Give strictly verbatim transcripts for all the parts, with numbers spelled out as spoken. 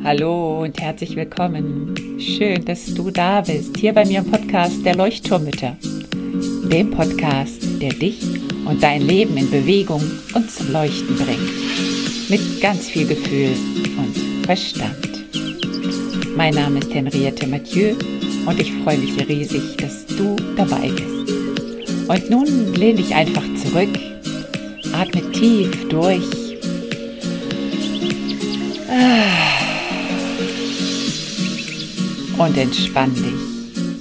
Hallo und herzlich willkommen. Schön, dass du da bist, hier bei mir im Podcast der Leuchtturmmütter. Dem Podcast, der dich und dein Leben in Bewegung und zum Leuchten bringt. Mit ganz viel Gefühl und Verstand. Mein Name ist Henriette Mathieu und ich freue mich riesig, dass du dabei bist. Und nun lehn dich einfach zurück, atme tief durch. Und entspann dich.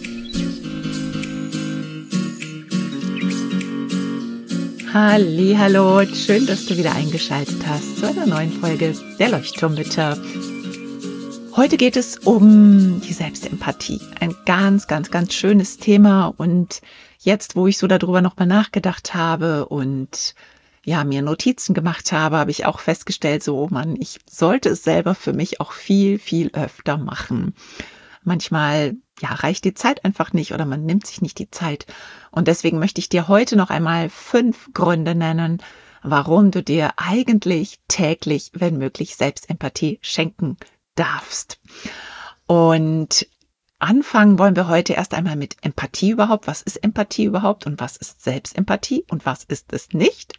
Hallihallo, schön, dass du wieder eingeschaltet hast zu einer neuen Folge der Leuchtturmmütter. Heute geht es um die Selbstempathie. Ein ganz, ganz, ganz schönes Thema. Und jetzt, wo ich so darüber nochmal nachgedacht habe und ja, mir Notizen gemacht habe, habe ich auch festgestellt, so, oh Mann, ich sollte es selber für mich auch viel, viel öfter machen. Manchmal ja, reicht die Zeit einfach nicht oder man nimmt sich nicht die Zeit. Und deswegen möchte ich dir heute noch einmal fünf Gründe nennen, warum du dir eigentlich täglich, wenn möglich, Selbstempathie schenken darfst. Und anfangen wollen wir heute erst einmal mit Empathie überhaupt. Was ist Empathie überhaupt und was ist Selbstempathie und was ist es nicht?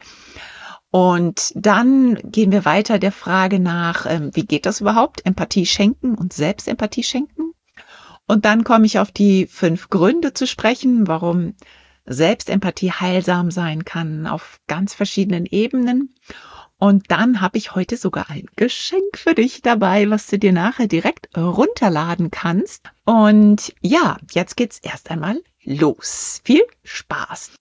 Und dann gehen wir weiter der Frage nach, wie geht das überhaupt? Empathie schenken und Selbstempathie schenken? Und dann komme ich auf die fünf Gründe zu sprechen, warum Selbstempathie heilsam sein kann auf ganz verschiedenen Ebenen. Und dann habe ich heute sogar ein Geschenk für dich dabei, was du dir nachher direkt runterladen kannst. Und ja, jetzt geht's erst einmal los. Viel Spaß!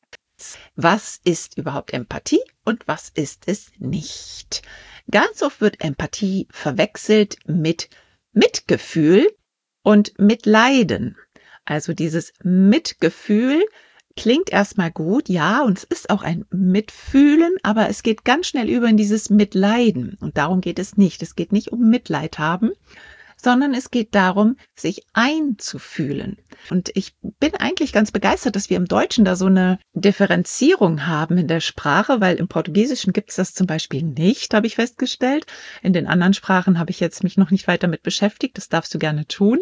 Was ist überhaupt Empathie und was ist es nicht? Ganz oft wird Empathie verwechselt mit Mitgefühl und Mitleiden. Also dieses Mitgefühl klingt erstmal gut, ja, und es ist auch ein Mitfühlen, aber es geht ganz schnell über in dieses Mitleiden. Und darum geht es nicht. Es geht nicht um Mitleid haben, sondern es geht darum, sich einzufühlen. Und ich bin eigentlich ganz begeistert, dass wir im Deutschen da so eine Differenzierung haben in der Sprache, weil im Portugiesischen gibt es das zum Beispiel nicht, habe ich festgestellt. In den anderen Sprachen habe ich jetzt mich noch nicht weiter mit beschäftigt. Das darfst du gerne tun.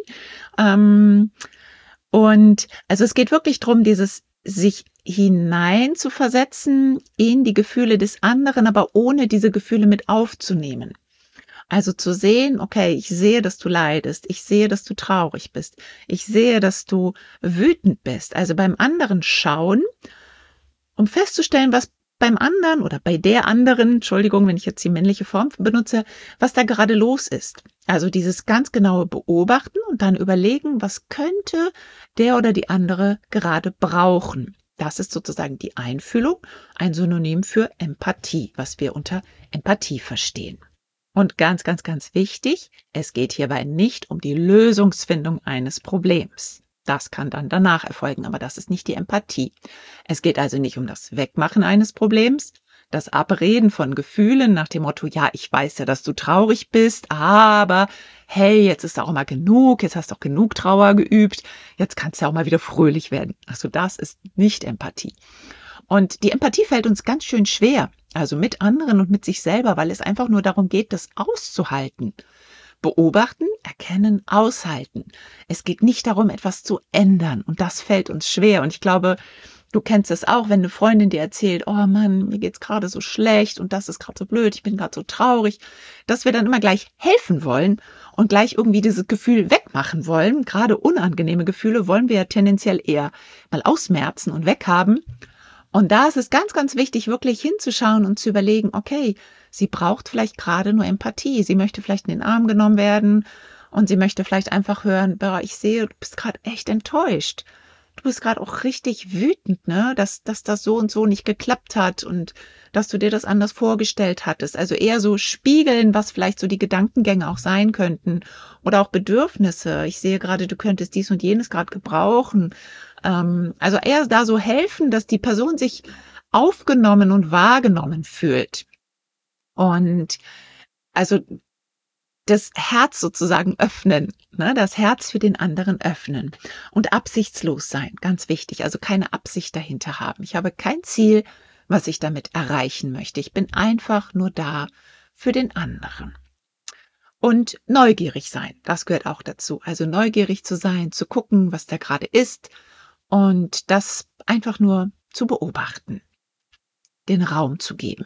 Ähm, und also es geht wirklich darum, dieses sich hinein zu versetzen in die Gefühle des anderen, aber ohne diese Gefühle mit aufzunehmen. Also zu sehen, okay, ich sehe, dass du leidest, ich sehe, dass du traurig bist, ich sehe, dass du wütend bist. Also beim anderen schauen, um festzustellen, was beim anderen oder bei der anderen, Entschuldigung, wenn ich jetzt die männliche Form benutze, was da gerade los ist. Also dieses ganz genaue Beobachten und dann überlegen, was könnte der oder die andere gerade brauchen. Das ist sozusagen die Einfühlung, ein Synonym für Empathie, was wir unter Empathie verstehen. Und ganz, ganz, ganz wichtig, es geht hierbei nicht um die Lösungsfindung eines Problems. Das kann dann danach erfolgen, aber das ist nicht die Empathie. Es geht also nicht um das Wegmachen eines Problems, das Abreden von Gefühlen nach dem Motto, ja, ich weiß ja, dass du traurig bist, aber hey, jetzt ist auch mal genug, jetzt hast du auch genug Trauer geübt, jetzt kannst du ja auch mal wieder fröhlich werden. Also das ist nicht Empathie. Und die Empathie fällt uns ganz schön schwer, also mit anderen und mit sich selber, weil es einfach nur darum geht, das auszuhalten. Beobachten, erkennen, aushalten. Es geht nicht darum, etwas zu ändern und das fällt uns schwer. Und ich glaube, du kennst es auch, wenn eine Freundin dir erzählt, oh Mann, mir geht's gerade so schlecht und das ist gerade so blöd, ich bin gerade so traurig, dass wir dann immer gleich helfen wollen und gleich irgendwie dieses Gefühl wegmachen wollen. Gerade unangenehme Gefühle wollen wir ja tendenziell eher mal ausmerzen und weghaben. Und da ist es ganz, ganz wichtig, wirklich hinzuschauen und zu überlegen, okay, sie braucht vielleicht gerade nur Empathie. Sie möchte vielleicht in den Arm genommen werden und sie möchte vielleicht einfach hören, boah, ich sehe, du bist gerade echt enttäuscht. Du bist gerade auch richtig wütend, ne, dass, dass das so und so nicht geklappt hat und dass du dir das anders vorgestellt hattest. Also eher so spiegeln, was vielleicht so die Gedankengänge auch sein könnten oder auch Bedürfnisse. Ich sehe gerade, du könntest dies und jenes gerade gebrauchen. Ähm, also eher da so helfen, dass die Person sich aufgenommen und wahrgenommen fühlt. Und also das Herz sozusagen öffnen, ne, das Herz für den anderen öffnen und absichtslos sein, ganz wichtig, also keine Absicht dahinter haben. Ich habe kein Ziel, was ich damit erreichen möchte. Ich bin einfach nur da für den anderen. Und neugierig sein, das gehört auch dazu. Also neugierig zu sein, zu gucken, was da gerade ist und das einfach nur zu beobachten, den Raum zu geben.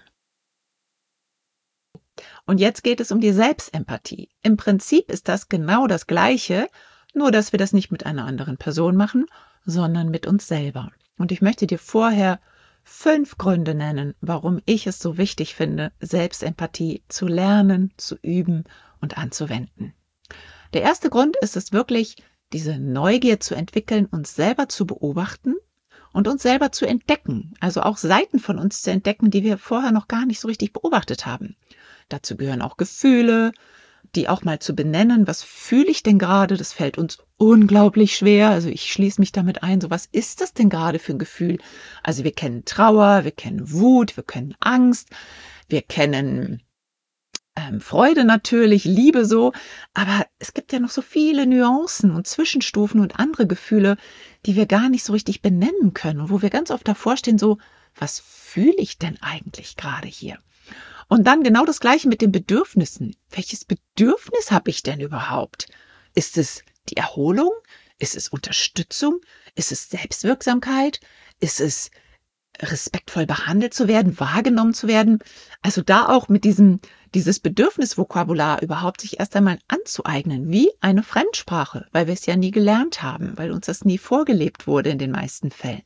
Und jetzt geht es um die Selbstempathie. Im Prinzip ist das genau das Gleiche, nur dass wir das nicht mit einer anderen Person machen, sondern mit uns selber. Und ich möchte dir vorher fünf Gründe nennen, warum ich es so wichtig finde, Selbstempathie zu lernen, zu üben und anzuwenden. Der erste Grund ist es wirklich, diese Neugier zu entwickeln, uns selber zu beobachten und uns selber zu entdecken, also auch Seiten von uns zu entdecken, die wir vorher noch gar nicht so richtig beobachtet haben. Dazu gehören auch Gefühle, die auch mal zu benennen, was fühle ich denn gerade? Das fällt uns unglaublich schwer. Also ich schließe mich damit ein, so was ist das denn gerade für ein Gefühl? Also wir kennen Trauer, wir kennen Wut, wir kennen Angst, wir kennen ähm, Freude natürlich, Liebe so, aber es gibt ja noch so viele Nuancen und Zwischenstufen und andere Gefühle, die wir gar nicht so richtig benennen können und wo wir ganz oft davor stehen, so, was fühle ich denn eigentlich gerade hier? Und dann genau das Gleiche mit den Bedürfnissen. Welches Bedürfnis habe ich denn überhaupt? Ist es die Erholung? Ist es Unterstützung? Ist es Selbstwirksamkeit? Ist es respektvoll behandelt zu werden, wahrgenommen zu werden? Also da auch mit diesem, dieses Bedürfnisvokabular überhaupt sich erst einmal anzueignen, wie eine Fremdsprache, weil wir es ja nie gelernt haben, weil uns das nie vorgelebt wurde in den meisten Fällen.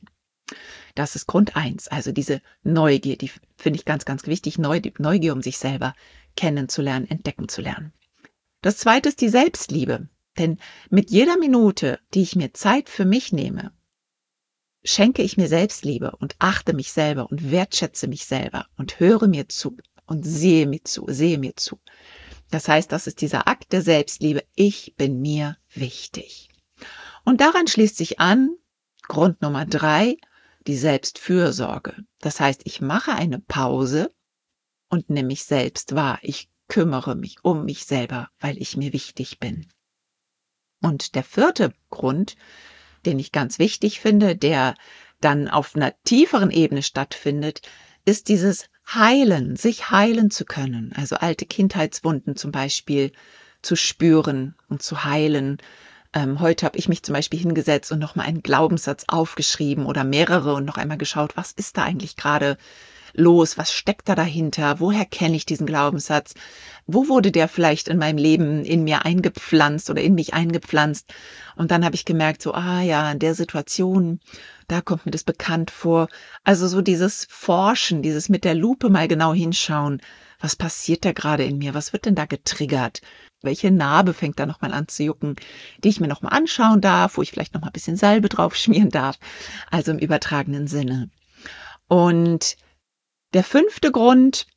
Das ist Grund eins, also diese Neugier, die finde ich ganz, ganz wichtig, Neugier, um sich selber kennenzulernen, entdecken zu lernen. Das zweite ist die Selbstliebe, denn mit jeder Minute, die ich mir Zeit für mich nehme, schenke ich mir Selbstliebe und achte mich selber und wertschätze mich selber und höre mir zu und sehe mir zu, sehe mir zu. Das heißt, das ist dieser Akt der Selbstliebe, ich bin mir wichtig. Und daran schließt sich an, Grund Nummer drei, die Selbstfürsorge. Das heißt, ich mache eine Pause und nehme mich selbst wahr. Ich kümmere mich um mich selber, weil ich mir wichtig bin. Und der vierte Grund, den ich ganz wichtig finde, der dann auf einer tieferen Ebene stattfindet, ist dieses Heilen, sich heilen zu können. Also alte Kindheitswunden zum Beispiel zu spüren und zu heilen. Ähm, heute habe ich mich zum Beispiel hingesetzt und nochmal einen Glaubenssatz aufgeschrieben oder mehrere und noch einmal geschaut, was ist da eigentlich gerade los? Was steckt da dahinter? Woher kenne ich diesen Glaubenssatz? Wo wurde der vielleicht in meinem Leben in mir eingepflanzt oder in mich eingepflanzt? Und dann habe ich gemerkt, so, ah ja, in der Situation, da kommt mir das bekannt vor. Also so dieses Forschen, dieses mit der Lupe mal genau hinschauen. Was passiert da gerade in mir? Was wird denn da getriggert? Welche Narbe fängt da nochmal an zu jucken, die ich mir nochmal anschauen darf, wo ich vielleicht nochmal ein bisschen Salbe drauf schmieren darf, also im übertragenen Sinne. Und der fünfte Grund,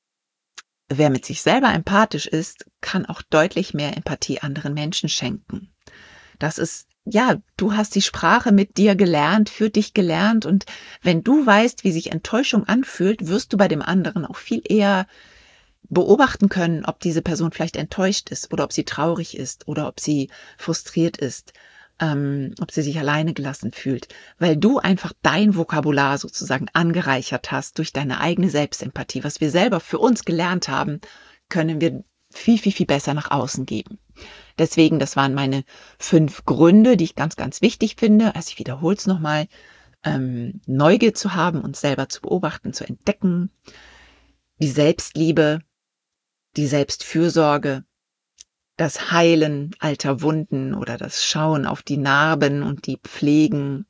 wer mit sich selber empathisch ist, kann auch deutlich mehr Empathie anderen Menschen schenken. Das ist, ja, du hast die Sprache mit dir gelernt, für dich gelernt und wenn du weißt, wie sich Enttäuschung anfühlt, wirst du bei dem anderen auch viel eher beobachten können, ob diese Person vielleicht enttäuscht ist oder ob sie traurig ist oder ob sie frustriert ist, ähm, ob sie sich alleine gelassen fühlt, weil du einfach dein Vokabular sozusagen angereichert hast durch deine eigene Selbstempathie. Was wir selber für uns gelernt haben, können wir viel, viel, viel besser nach außen geben. Deswegen, das waren meine fünf Gründe, die ich ganz, ganz wichtig finde. Also ich wiederhole es nochmal, ähm, Neugier zu haben, uns selber zu beobachten, zu entdecken, die Selbstliebe, die Selbstfürsorge, das Heilen alter Wunden oder das Schauen auf die Narben und die Pflegen.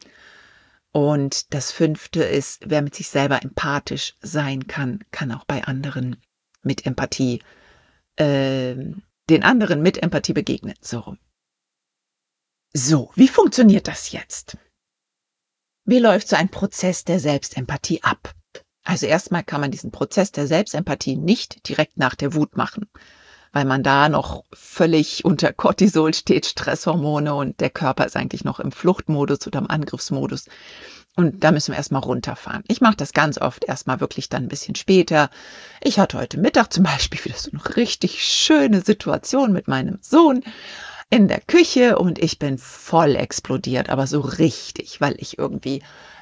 Und das fünfte ist, wer mit sich selber empathisch sein kann, kann auch bei anderen mit Empathie, äh, den anderen mit Empathie begegnen. So. So, wie funktioniert das jetzt? Wie läuft so ein Prozess der Selbstempathie ab? Also erstmal kann man diesen Prozess der Selbstempathie nicht direkt nach der Wut machen, weil man da noch völlig unter Cortisol steht, Stresshormone und der Körper ist eigentlich noch im Fluchtmodus oder im Angriffsmodus. Und da müssen wir erstmal runterfahren. Ich mache das ganz oft erstmal wirklich dann ein bisschen später. Ich hatte heute Mittag zum Beispiel wieder so eine richtig schöne Situation mit meinem Sohn in der Küche und ich bin voll explodiert, aber so richtig, weil ich irgendwie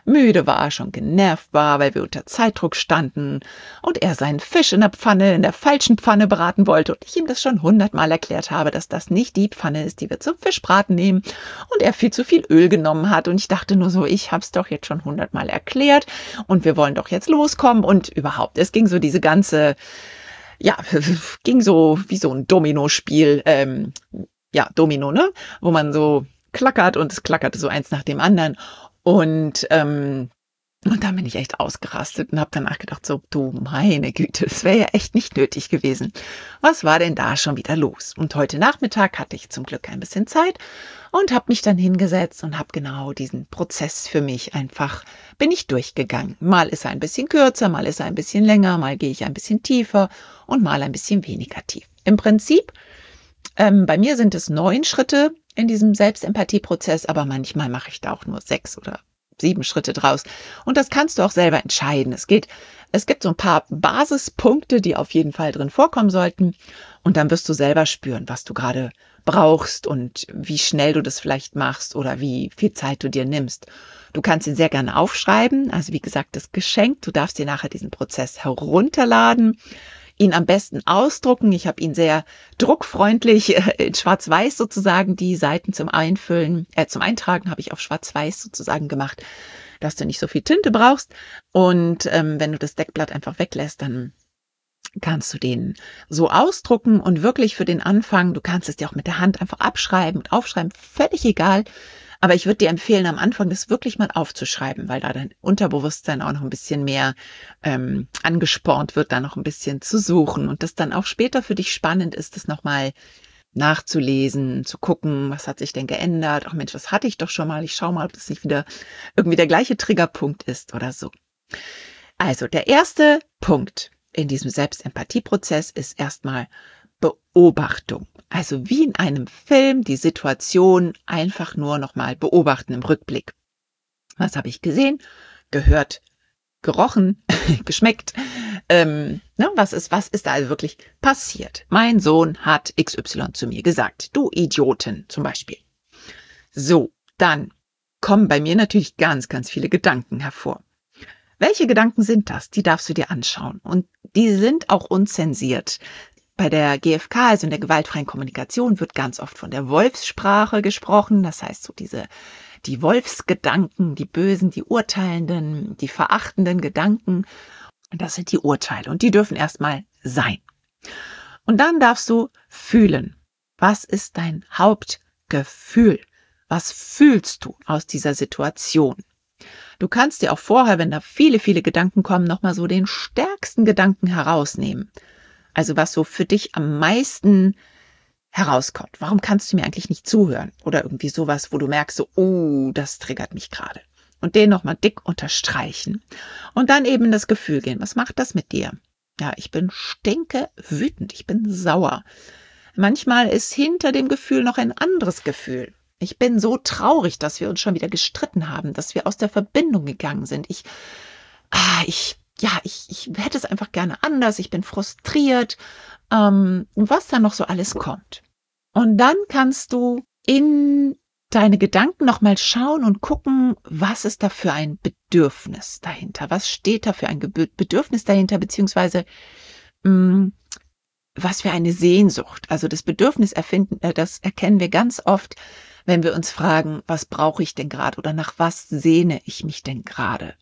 müde war, schon genervt war, weil wir unter Zeitdruck standen und er seinen Fisch in der Pfanne, in der falschen Pfanne braten wollte und ich ihm das schon hundertmal erklärt habe, dass das nicht die Pfanne ist, die wir zum Fischbraten nehmen und er viel zu viel Öl genommen hat und ich dachte nur so, ich habe es doch jetzt schon hundertmal erklärt und wir wollen doch jetzt loskommen und überhaupt, es ging so diese ganze, ja, ging so wie so ein Domino-Spiel, ähm, ja, Domino, ne, wo man so klackert und es klackerte so eins nach dem anderen. Und, ähm, und dann bin ich echt ausgerastet und habe danach gedacht, so, du meine Güte, das wäre ja echt nicht nötig gewesen. Was war denn da schon wieder los? Und heute Nachmittag hatte ich zum Glück ein bisschen Zeit und habe mich dann hingesetzt und habe genau diesen Prozess für mich einfach, bin ich durchgegangen. Mal ist er ein bisschen kürzer, mal ist er ein bisschen länger, mal gehe ich ein bisschen tiefer und mal ein bisschen weniger tief. Im Prinzip, ähm, bei mir sind es neun Schritte in diesem Selbstempathieprozess, aber manchmal mache ich da auch nur sechs oder sieben Schritte draus. Und das kannst du auch selber entscheiden. Es geht, es gibt so ein paar Basispunkte, die auf jeden Fall drin vorkommen sollten. Und dann wirst du selber spüren, was du gerade brauchst und wie schnell du das vielleicht machst oder wie viel Zeit du dir nimmst. Du kannst ihn sehr gerne aufschreiben. Also wie gesagt, das Geschenk. Du darfst dir nachher diesen Prozess herunterladen, ihn am besten ausdrucken. Ich habe ihn sehr druckfreundlich äh, in Schwarz-Weiß sozusagen, die Seiten zum Einfüllen, äh, zum Eintragen habe ich auf Schwarz-Weiß sozusagen gemacht, dass du nicht so viel Tinte brauchst. Und ähm, wenn du das Deckblatt einfach weglässt, dann kannst du den so ausdrucken und wirklich für den Anfang, du kannst es dir auch mit der Hand einfach abschreiben und aufschreiben, völlig egal. Aber ich würde dir empfehlen, am Anfang das wirklich mal aufzuschreiben, weil da dein Unterbewusstsein auch noch ein bisschen mehr ähm, angespornt wird, da noch ein bisschen zu suchen und das dann auch später für dich spannend ist, das nochmal nachzulesen, zu gucken, was hat sich denn geändert. Ach Mensch, das hatte ich doch schon mal. Ich schaue mal, ob das nicht wieder irgendwie der gleiche Triggerpunkt ist oder so. Also der erste Punkt in diesem Selbstempathieprozess ist erstmal Beobachtung. Also wie in einem Film die Situation einfach nur nochmal beobachten im Rückblick. Was habe ich gesehen, gehört, gerochen, geschmeckt? Ähm, ne, was ist, was ist da also wirklich passiert? Mein Sohn hat X Y zu mir gesagt. Du Idiotin zum Beispiel. So, dann kommen bei mir natürlich ganz, ganz viele Gedanken hervor. Welche Gedanken sind das? Die darfst du dir anschauen. Und die sind auch unzensiert. Bei der G F K, also in der gewaltfreien Kommunikation, wird ganz oft von der Wolfssprache gesprochen. Das heißt, so diese, die Wolfsgedanken, die bösen, die urteilenden, die verachtenden Gedanken. Und das sind die Urteile. Und die dürfen erstmal sein. Und dann darfst du fühlen. Was ist dein Hauptgefühl? Was fühlst du aus dieser Situation? Du kannst dir auch vorher, wenn da viele, viele Gedanken kommen, nochmal so den stärksten Gedanken herausnehmen. Also was so für dich am meisten herauskommt. Warum kannst du mir eigentlich nicht zuhören? Oder irgendwie sowas, wo du merkst, so, oh, das triggert mich gerade. Und den nochmal dick unterstreichen. Und dann eben in das Gefühl gehen. Was macht das mit dir? Ja, ich bin stinke wütend. Ich bin sauer. Manchmal ist hinter dem Gefühl noch ein anderes Gefühl. Ich bin so traurig, dass wir uns schon wieder gestritten haben, dass wir aus der Verbindung gegangen sind. Ich, ah, ich, ja, ich, ich hätte es einfach gerne anders. Ich bin frustriert, ähm, was da noch so alles kommt. Und dann kannst du in deine Gedanken nochmal schauen und gucken, was ist da für ein Bedürfnis dahinter? Was steht da für ein Bedürfnis dahinter, beziehungsweise mh, was für eine Sehnsucht? Also das Bedürfnis erfinden, äh, das erkennen wir ganz oft, wenn wir uns fragen, was brauche ich denn gerade oder nach was sehne ich mich denn gerade?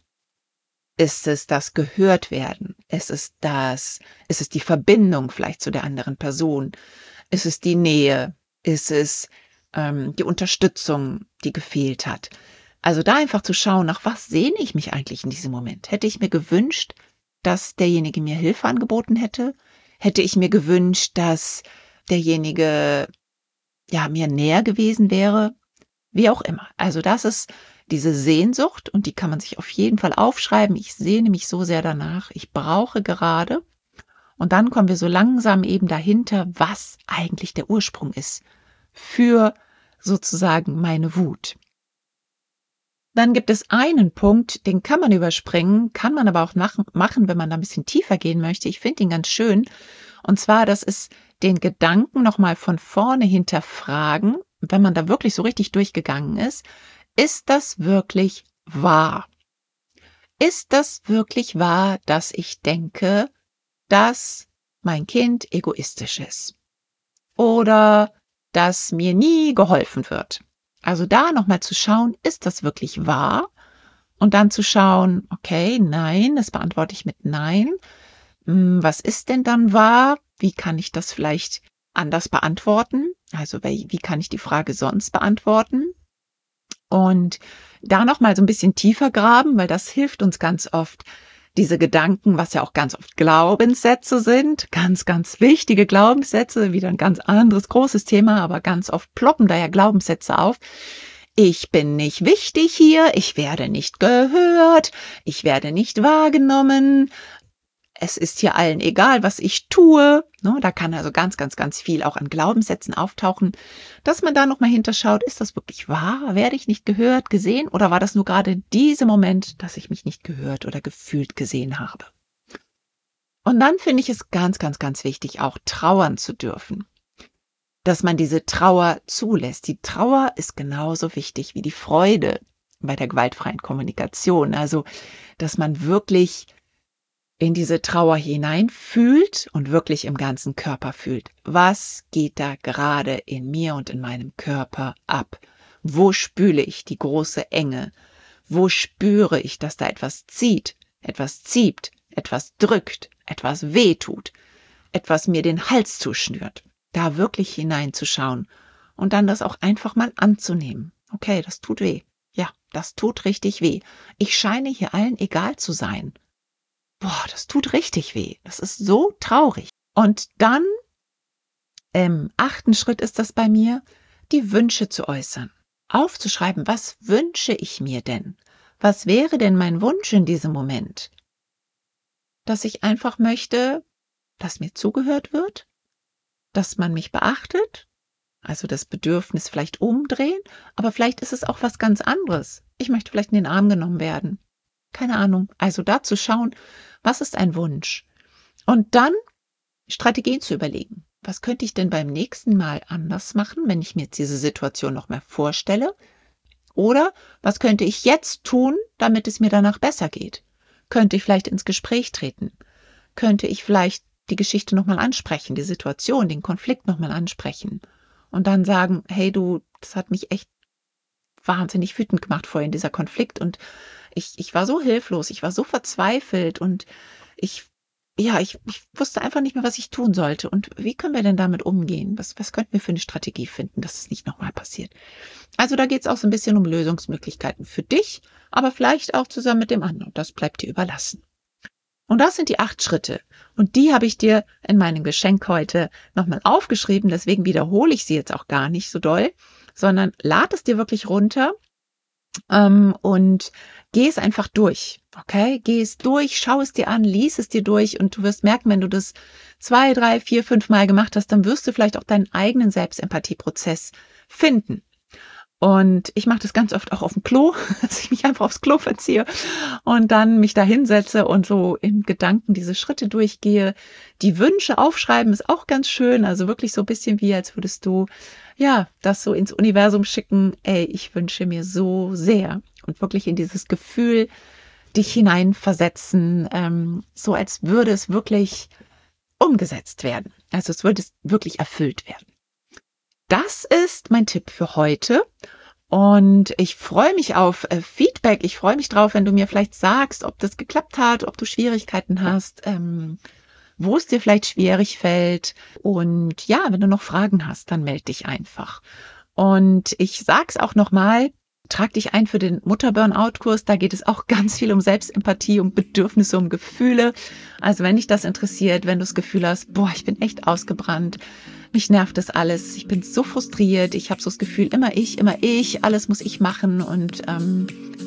Ist es das gehört werden? Ist es das, ist es die Verbindung vielleicht zu der anderen Person? Ist es die Nähe? Ist es ähm, die Unterstützung, die gefehlt hat? Also da einfach zu schauen, nach was sehne ich mich eigentlich in diesem Moment? Hätte ich mir gewünscht, dass derjenige mir Hilfe angeboten hätte? Hätte ich mir gewünscht, dass derjenige ja mir näher gewesen wäre? Wie auch immer. Also das ist diese Sehnsucht und die kann man sich auf jeden Fall aufschreiben. Ich sehne mich so sehr danach. Ich brauche gerade. Und dann kommen wir so langsam eben dahinter, was eigentlich der Ursprung ist für sozusagen meine Wut. Dann gibt es einen Punkt, den kann man überspringen, kann man aber auch machen, wenn man da ein bisschen tiefer gehen möchte. Ich finde ihn ganz schön. Und zwar, das ist den Gedanken nochmal von vorne hinterfragen, wenn man da wirklich so richtig durchgegangen ist. Ist das wirklich wahr? ist das wirklich wahr, dass ich denke, dass mein Kind egoistisch ist? Oder dass mir nie geholfen wird? Also da nochmal zu schauen, ist das wirklich wahr? Und dann zu schauen, okay, nein, das beantworte ich mit nein. Was ist denn dann wahr? Wie kann ich das vielleicht anders beantworten? Also wie kann ich die Frage sonst beantworten? Und da nochmal so ein bisschen tiefer graben, weil das hilft uns ganz oft, diese Gedanken, was ja auch ganz oft Glaubenssätze sind, ganz, ganz wichtige Glaubenssätze, wieder ein ganz anderes großes Thema, aber ganz oft ploppen da ja Glaubenssätze auf. Ich bin nicht wichtig hier, ich werde nicht gehört, ich werde nicht wahrgenommen, es ist hier allen egal, was ich tue. Da kann also ganz, ganz, ganz viel auch an Glaubenssätzen auftauchen, dass man da nochmal hinterschaut, ist das wirklich wahr? Werde ich nicht gehört, gesehen? Oder war das nur gerade dieser Moment, dass ich mich nicht gehört oder gefühlt gesehen habe? Und dann finde ich es ganz, ganz, ganz wichtig, auch trauern zu dürfen. Dass man diese Trauer zulässt. Die Trauer ist genauso wichtig wie die Freude bei der gewaltfreien Kommunikation. Also, dass man wirklich in diese Trauer hineinfühlt und wirklich im ganzen Körper fühlt. Was geht da gerade in mir und in meinem Körper ab? Wo spüle ich die große Enge? Wo spüre ich, dass da etwas zieht, etwas zieht, etwas drückt, etwas wehtut, etwas mir den Hals zuschnürt? Da wirklich hineinzuschauen und dann das auch einfach mal anzunehmen. Okay, das tut weh. Ja, das tut richtig weh. Ich scheine hier allen egal zu sein. Boah, das tut richtig weh. Das ist so traurig. Und dann, im achten Schritt ist das bei mir, die Wünsche zu äußern. Aufzuschreiben, was wünsche ich mir denn? Was wäre denn mein Wunsch in diesem Moment? Dass ich einfach möchte, dass mir zugehört wird, dass man mich beachtet, also das Bedürfnis vielleicht umdrehen, aber vielleicht ist es auch was ganz anderes. Ich möchte vielleicht in den Arm genommen werden. Keine Ahnung. Also da zu schauen, was ist ein Wunsch? Und dann Strategien zu überlegen. Was könnte ich denn beim nächsten Mal anders machen, wenn ich mir jetzt diese Situation noch mehr vorstelle? Oder was könnte ich jetzt tun, damit es mir danach besser geht? Könnte ich vielleicht ins Gespräch treten? Könnte ich vielleicht die Geschichte nochmal ansprechen, die Situation, den Konflikt nochmal ansprechen? Und dann sagen, hey du, das hat mich echt wahnsinnig wütend gemacht vorhin, dieser Konflikt. Und ich, ich war so hilflos, ich war so verzweifelt und ich, ja, ich, ich wusste einfach nicht mehr, was ich tun sollte. Und wie können wir denn damit umgehen? Was, was könnten wir für eine Strategie finden, dass es nicht nochmal passiert? Also da geht es auch so ein bisschen um Lösungsmöglichkeiten für dich, aber vielleicht auch zusammen mit dem anderen. Das bleibt dir überlassen. Und das sind die acht Schritte. Und die habe ich dir in meinem Geschenk heute nochmal aufgeschrieben. Deswegen wiederhole ich sie jetzt auch gar nicht so doll, sondern lad es dir wirklich runter ähm, und geh es einfach durch. Okay, geh es durch, schau es dir an, lies es dir durch und du wirst merken, wenn du das zwei, drei, vier, fünf Mal gemacht hast, dann wirst du vielleicht auch deinen eigenen Selbstempathieprozess finden. Und ich mache das ganz oft auch auf dem Klo, dass ich mich einfach aufs Klo verziehe und dann mich da hinsetze und so in Gedanken diese Schritte durchgehe. Die Wünsche aufschreiben ist auch ganz schön, also wirklich so ein bisschen wie, als würdest du ja das so ins Universum schicken. Ey, ich wünsche mir so sehr und wirklich in dieses Gefühl dich hineinversetzen, ähm, so als würde es wirklich umgesetzt werden. Also es würde wirklich erfüllt werden. Das ist mein Tipp für heute und ich freue mich auf äh, Feedback. Ich freue mich drauf, wenn du mir vielleicht sagst, ob das geklappt hat, ob du Schwierigkeiten hast, ähm, wo es dir vielleicht schwierig fällt. Und ja, wenn du noch Fragen hast, dann melde dich einfach. Und ich sag's auch nochmal, trag dich ein für den Mutter-Burnout-Kurs. Da geht es auch ganz viel um Selbstempathie, um Bedürfnisse, um Gefühle. Also wenn dich das interessiert, wenn du das Gefühl hast, boah, ich bin echt ausgebrannt, mich nervt das alles, ich bin so frustriert, ich habe so das Gefühl, immer ich, immer ich, alles muss ich machen und ähm,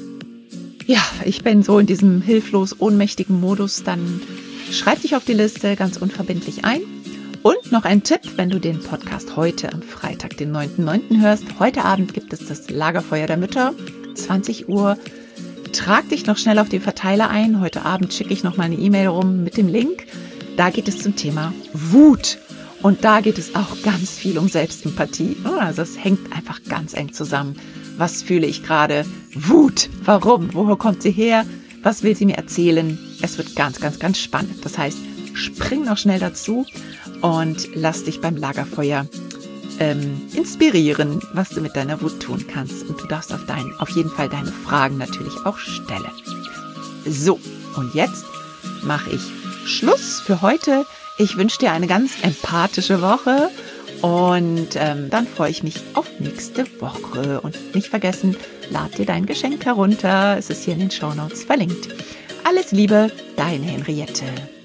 ja, ich bin so in diesem hilflos ohnmächtigen Modus, dann schreib dich auf die Liste ganz unverbindlich ein. Und noch ein Tipp, wenn du den Podcast heute am Freitag, den neunten neunten hörst. Heute Abend gibt es das Lagerfeuer der Mütter, zwanzig Uhr. Trag dich noch schnell auf den Verteiler ein. Heute Abend schicke ich noch mal eine E-Mail rum mit dem Link. Da geht es zum Thema Wut. Und da geht es auch ganz viel um Selbstempathie. Also es hängt einfach ganz eng zusammen. Was fühle ich gerade? Wut. Warum? Woher kommt sie her? Was will sie mir erzählen? Es wird ganz, ganz, ganz spannend. Das heißt, spring noch schnell dazu und lass dich beim Lagerfeuer ähm, inspirieren, was du mit deiner Wut tun kannst. Und du darfst auf, dein, auf jeden Fall deine Fragen natürlich auch stellen. So, und jetzt mache ich Schluss für heute. Ich wünsche dir eine ganz empathische Woche und ähm, dann freue ich mich auf nächste Woche. Und nicht vergessen, lad dir dein Geschenk herunter. Es ist hier in den Shownotes verlinkt. Alles Liebe, deine Henriette.